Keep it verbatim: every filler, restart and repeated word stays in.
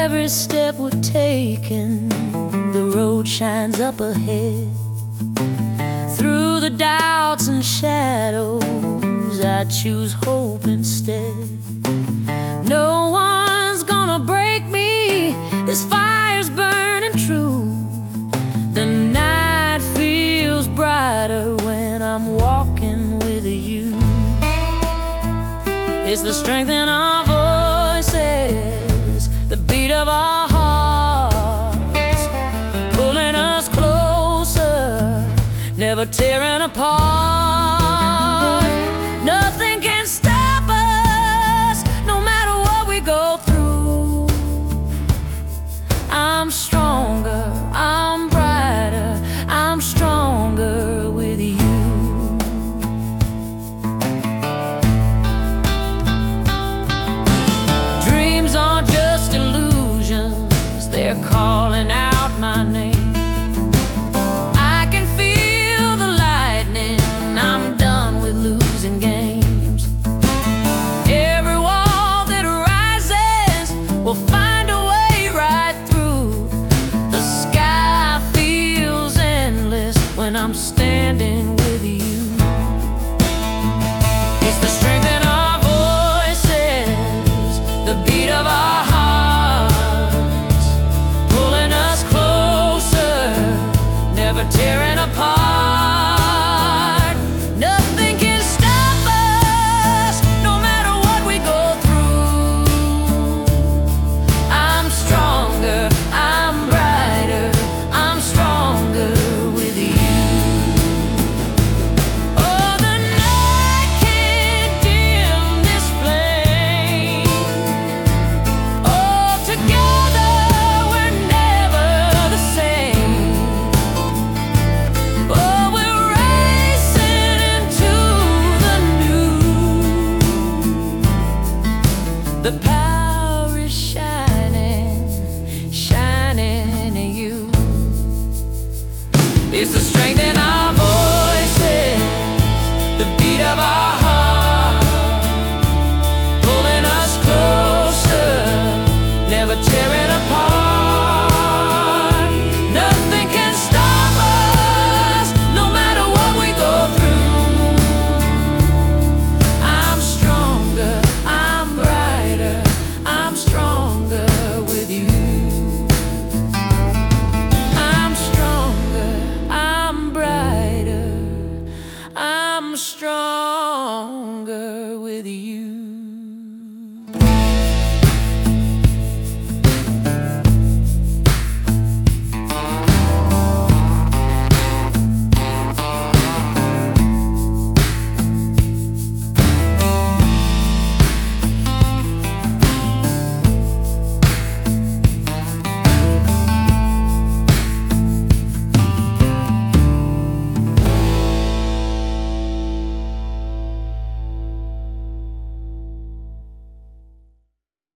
every step we're taking, the road shines up ahead. Through the doubts and shadows, I choose hope instead. No one's gonna break me, this fire's burning true. The night feels brighter when I'm walking with you. It's the strength in our voices, the beat of our hearts, pulling us closer, never tearing apart. Nothing can stop us, no matter what we go through. I'm stronger, I'm brighter, I'm stronger with you. Dreams are just illusions, they're calling out my name. We'll find a way right through. The sky feels endless when I'm standing with you. It's the strength in our voices, the beat of our hearts, pulling us closer, never tearing apart. The power is shining, shining in you. It's the strength in